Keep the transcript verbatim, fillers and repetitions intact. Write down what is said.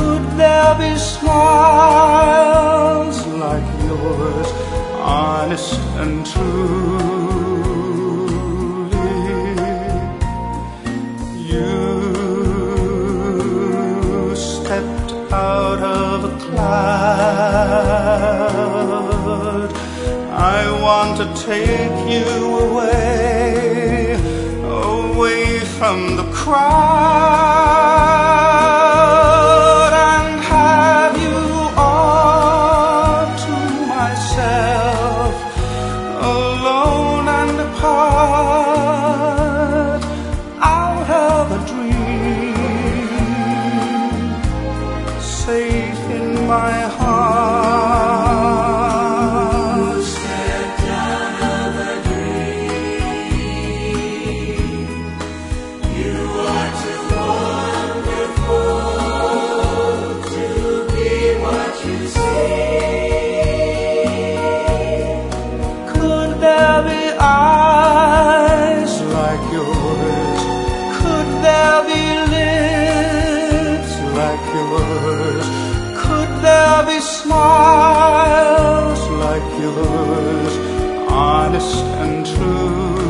Could there be smiles like yours, honest and truly? You stepped out of a cloud. I want to take you away, away from the crowd, and have you all to myself, alone and apart, out of a dream, safe in my heart. Could there be eyes like yours? Could there be lips like yours? Could there be smiles like yours, honest and true?